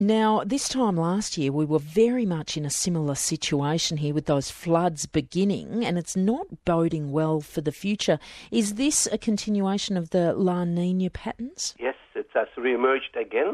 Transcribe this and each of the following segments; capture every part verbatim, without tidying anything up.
Now, this time last year, we were very much in a similar situation here with those floods beginning, and it's not boding well for the future. Is this a continuation of the La Nina patterns? Yes, it has re-emerged again,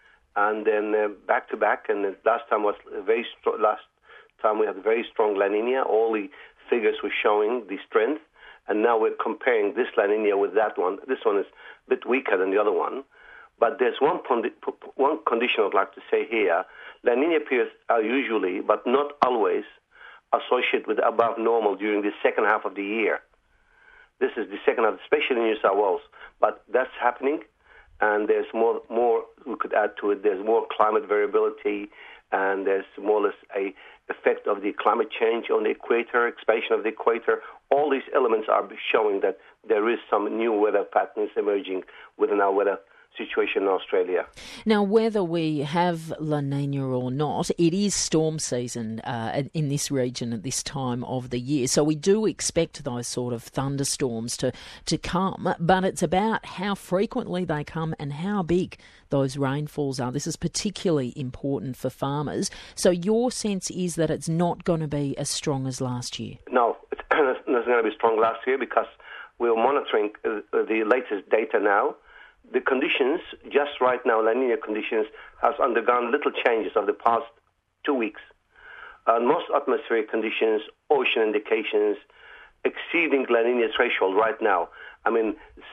and then uh, back to back. And the last time was a very stro- last time we had a very strong La Nina. All the figures were showing the strength, and now we're comparing this La Nina with that one. This one is a bit weaker than the other one. But there's one, condi- one condition I'd like to say here. La Nina periods are usually, but not always, associated with above normal during the second half of the year. This is the second half, especially in New South Wales. But that's happening, and there's more, more we could add to it. There's more climate variability, and there's more or less a effect of the climate change on the equator, expansion of the equator. All these elements are showing that there is some new weather patterns emerging within our weather situation in Australia. Now, whether we have La Nina or not, it is storm season uh, in this region at this time of the year. So we do expect those sort of thunderstorms to, to come, but it's about how frequently they come and how big those rainfalls are. This is particularly important for farmers. So your sense is that it's not going to be as strong as last year? No, it's not going to be strong last year because we're monitoring uh, the latest data now. The conditions, just right now, La Nina conditions, has undergone little changes of the past two weeks. Uh, most atmospheric conditions, ocean indications, exceeding La Nina threshold right now. I mean,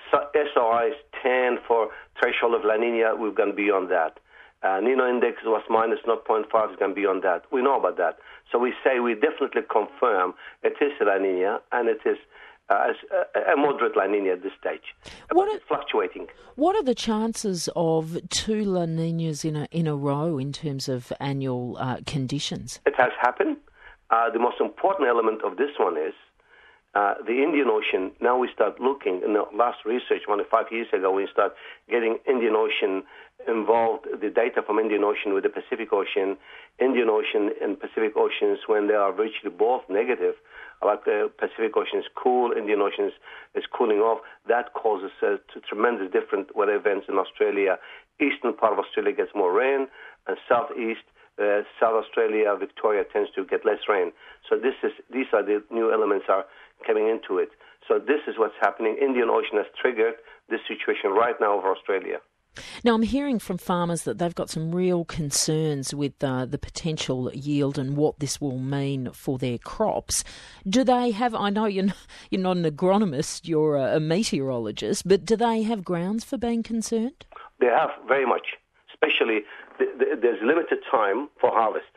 S O I is ten for threshold of La Nina. We've gone beyond that. Uh, Nino index was minus zero point five, it's gone beyond that. We know about that. So we say we definitely confirm it is La Nina, and it is Uh, as a, a moderate La Nina at this stage. What are, it's fluctuating. What are the chances of two La Ninas in a in a row in terms of annual uh, conditions? It has happened. Uh, the most important element of this one is uh, the Indian Ocean. Now we start looking, in the last research, one to five years ago, we start getting Indian Ocean involved, the data from Indian Ocean with the Pacific Ocean, Indian Ocean and Pacific Oceans when they are virtually both negative. Like the Pacific Ocean is cool, Indian Ocean is, is cooling off. That causes uh, tremendous different weather events in Australia. Eastern part of Australia gets more rain, and southeast, uh, South Australia, Victoria tends to get less rain. So this is these are the new elements are coming into it. So this is what's happening. Indian Ocean has triggered this situation right now over Australia. Now, I'm hearing from farmers that they've got some real concerns with uh, the potential yield and what this will mean for their crops. Do they have, I know you're not, you're not an agronomist, you're a, a meteorologist, but do they have grounds for being concerned? They have, very much. Especially, the, the, there's limited time for harvest.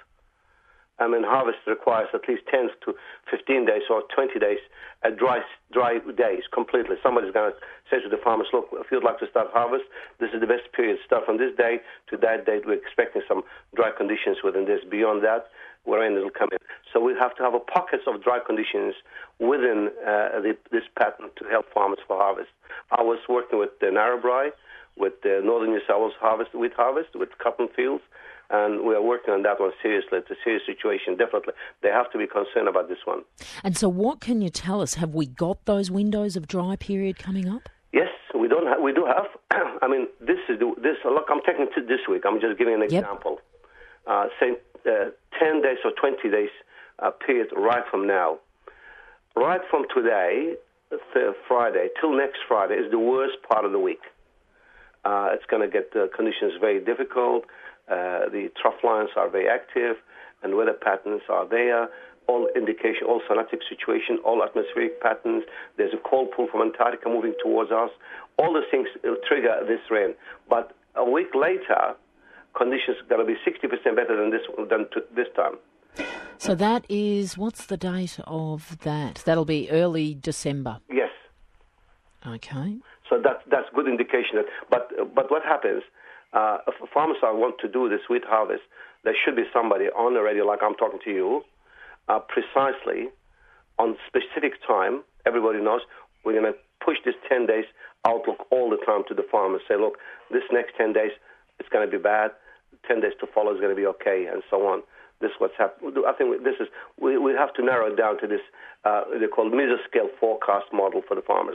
I mean, harvest requires at least ten to fifteen days or twenty days, uh, dry dry days completely. Somebody's going to say to the farmers, look, if you'd like to start harvest, this is the best period. Start from this day to that date. We're expecting some dry conditions within this. Beyond that, rain will come in. So we have to have a pockets of dry conditions within uh, the, this pattern to help farmers for harvest. I was working with the Narrabri, with the Northern New South Wales harvest, wheat harvest, with cotton fields, and we are working on that one seriously. It's a serious situation, definitely. They have to be concerned about this one. And so what can you tell us? Have we got those windows of dry period coming up? Yes, we don't. Ha- we do have. I mean, this is the, this. Look, I'm taking it this week. I'm just giving an example. Yep. Uh, say uh, ten days or twenty days uh, period right from now. Right from today, th- Friday, till next Friday is the worst part of the week. Uh, it's going to get the conditions very difficult. Uh, the trough lines are very active, and weather patterns are there. All indication, all cyclic situation, all atmospheric patterns. There's a cold pull from Antarctica moving towards us. All the things will trigger this rain. But a week later, conditions are going to be sixty percent better than this than to this time. So that is, what's the date of that? That'll be early December. Yes. Okay. So that's that's good indication. That, but but what happens? Uh, if farmers are want to do this wheat harvest, there should be somebody on the radio, like I'm talking to you, uh, precisely on specific time. Everybody knows we're going to push this ten days outlook all the time to the farmers. Say, look, this next ten days it's going to be bad. ten days to follow is going to be okay, and so on. This is what's happening. I think this is we we have to narrow it down to this. Uh, they call mesoscale forecast model for the farmers.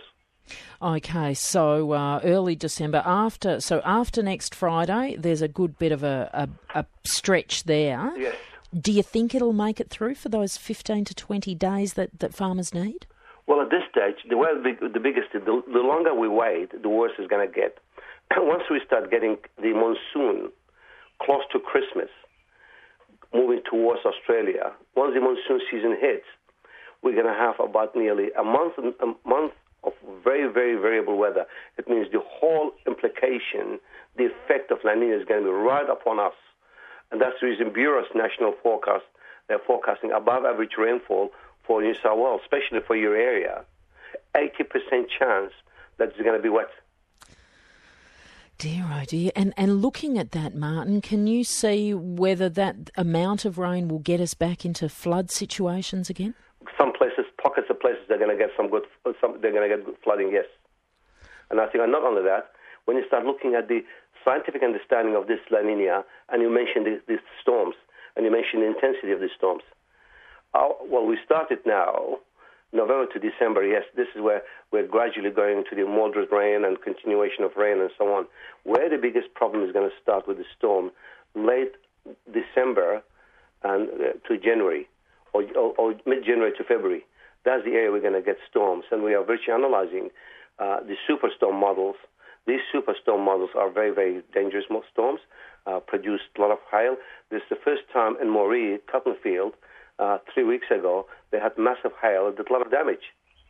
Okay, so uh, early December after. So after next Friday, there's a good bit of a, a, a stretch there. Yes. Do you think it'll make it through for those fifteen to twenty days that, that farmers need? Well, at this stage, the, well, the, the biggest, the, the longer we wait, the worse it's going to get. Once we start getting the monsoon close to Christmas, moving towards Australia, once the monsoon season hits, we're going to have about nearly a month, a month of very, very variable weather. It means the whole implication, the effect of La Nina is going to be right upon us. And that's the reason Bureau's national forecast, they're forecasting above average rainfall for New South Wales, especially for your area. eighty percent chance that it's going to be wet. Dear, oh dear. And, and looking at that, Martin, can you see whether that amount of rain will get us back into flood situations again? Some places, pockets of places, they're going to get some good, some, they're going to get good flooding, yes. And I think, and not only that, when you start looking at the scientific understanding of this La Nina, and you mentioned these, these storms, and you mentioned the intensity of these storms. Uh, well, we started now, November to December, yes, this is where we're gradually going into the moderate rain and continuation of rain and so on. Where the biggest problem is going to start with the storm, late December and uh, to January, or, or, or mid-January to February. That's the area we're going to get storms, and we are virtually analyzing uh, the superstorm models. These superstorm models are very, very dangerous storms, uh, produce a lot of hail. This is the first time in Moree, cotton field, uh, three weeks ago, they had massive hail and did a lot of damage.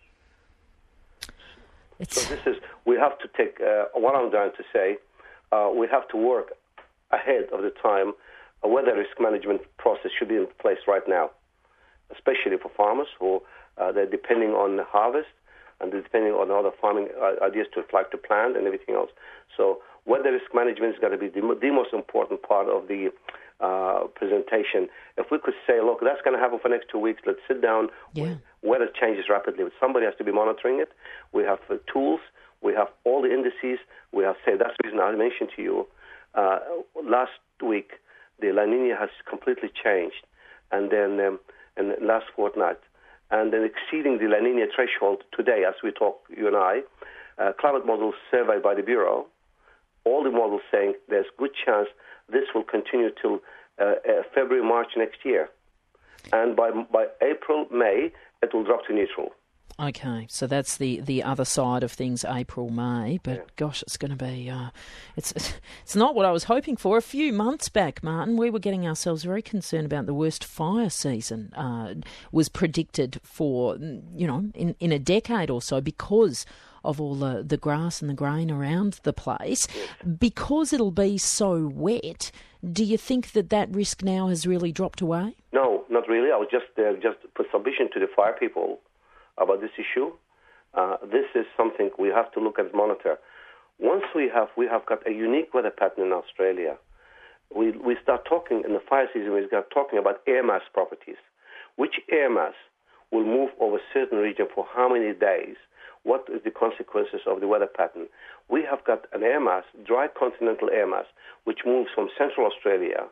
It's... So this is, we have to take, uh, what I'm trying to say, uh, we have to work ahead of the time. A weather risk management process should be in place right now, especially for farmers who uh, they're depending on the harvest and they're depending on other farming ideas to like to plant and everything else. So weather risk management is going to be the, the most important part of the uh, presentation. If we could say, look, that's going to happen for the next two weeks, let's sit down. Yeah. Weather changes rapidly. Somebody has to be monitoring it. We have uh, tools. We have all the indices. We have, say, that's the reason I mentioned to you, uh, last week, the La Nina has completely changed. And then um, in the last fortnight, and then exceeding the La Nina threshold today, as we talk, you and I, uh, climate models surveyed by the Bureau, all the models saying there's good chance this will continue till uh, uh, February, March next year. And by by April, May, it will drop to neutral. Okay, so that's the, the other side of things, April, May. But yeah. gosh, it's going to be uh, it's it's not what I was hoping for. A few months back, Martin, we were getting ourselves very concerned about the worst fire season uh, was predicted for, you know, in, in a decade or so because of all the, the grass and the grain around the place. Yes. Because it'll be so wet, do you think that that risk now has really dropped away? No, not really. I would just uh, just put submission to the fire people about this issue. Uh, this is something we have to look at and monitor. Once we have we have got a unique weather pattern in Australia, we we start talking in the fire season. We start talking about air mass properties. Which air mass will move over a certain region for how many days? What is the consequences of the weather pattern? We have got an air mass, dry continental air mass, which moves from central Australia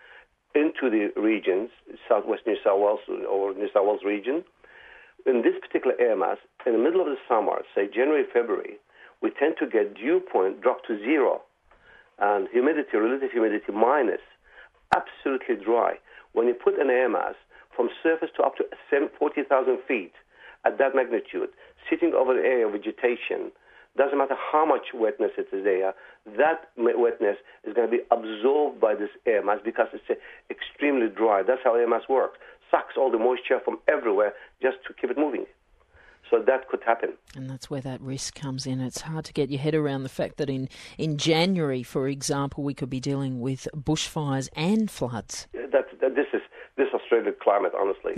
into the regions, southwest New South Wales or New South Wales region. In this particular air mass, in the middle of the summer, say January, February, we tend to get dew point drop to zero and humidity, relative humidity minus, absolutely dry. When you put an air mass from surface to up to forty thousand feet at that magnitude, sitting over the area of vegetation, doesn't matter how much wetness it is there, that wetness is going to be absorbed by this air mass because it's extremely dry. That's how air mass works. Sucks all the moisture from everywhere just to keep it moving. So that could happen. And that's where that risk comes in. It's hard to get your head around the fact that in, in January, for example, we could be dealing with bushfires and floods. That, that, this is this Australian climate, honestly.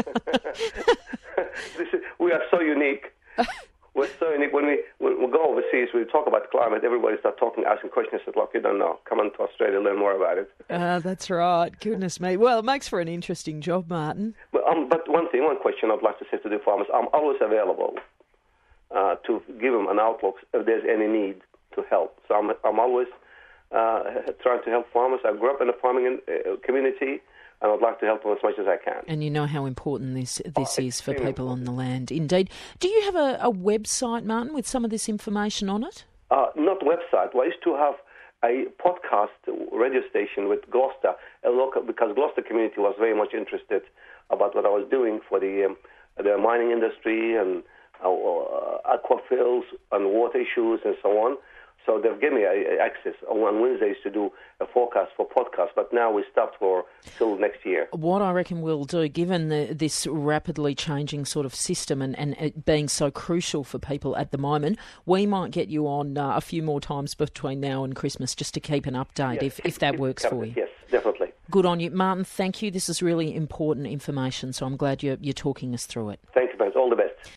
this is, we are so unique. We're so unique. When we, when we go overseas, we talk about climate, everybody starts talking, asking questions. It's like, you don't know. Come on to Australia, learn more about it. Uh, that's right. Goodness me. Well, it makes for an interesting job, Martin. But, um, but one thing, one question I'd like to say to the farmers, I'm always available uh, to give them an outlook if there's any need to help. So I'm, I'm always uh, trying to help farmers. I grew up in a farming in, uh, community, and I'd like to help them as much as I can. And you know how important this this oh, is for people on the land. Indeed. Do you have a, a website, Martin, with some of this information on it? Uh, not website. Well, I used to have a podcast radio station with Gloucester, a local, because Gloucester community was very much interested about what I was doing for the um, the mining industry and uh, aquafills and water issues and so on. So they've given me uh, access on Wednesdays to do a forecast for podcasts, but now we stopped for till next year. What I reckon we'll do, given the, this rapidly changing sort of system and, and it being so crucial for people at the moment, we might get you on uh, a few more times between now and Christmas just to keep an update, yes. if, if that works for you. Yes, definitely. Good on you. Martin, thank you. This is really important information, so I'm glad you're, you're talking us through it. Thank you, guys. All the best.